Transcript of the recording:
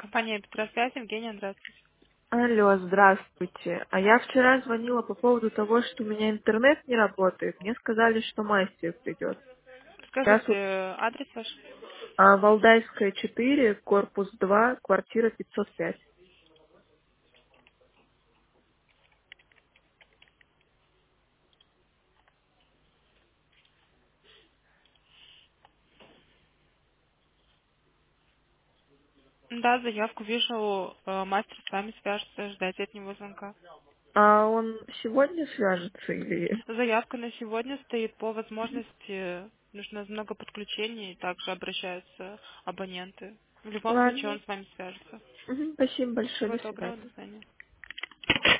Компания Петросвязь, Евгения, здравствуйте. Алло, здравствуйте. А я вчера звонила по поводу того, что у меня интернет не работает. Мне сказали, что мастер придет. Сейчас Скажите, вот адрес ваш? Валдайская 4, корпус 2, квартира 505. Да, заявку вижу, мастер с вами свяжется, ждайте от него звонка. А он сегодня свяжется или... Заявка на сегодня стоит по возможности, нужно много подключений, также обращаются абоненты. В любом случае Ладно. он с вами свяжется. Мгм, спасибо большое, Всего до доброго, свидания. до свидания.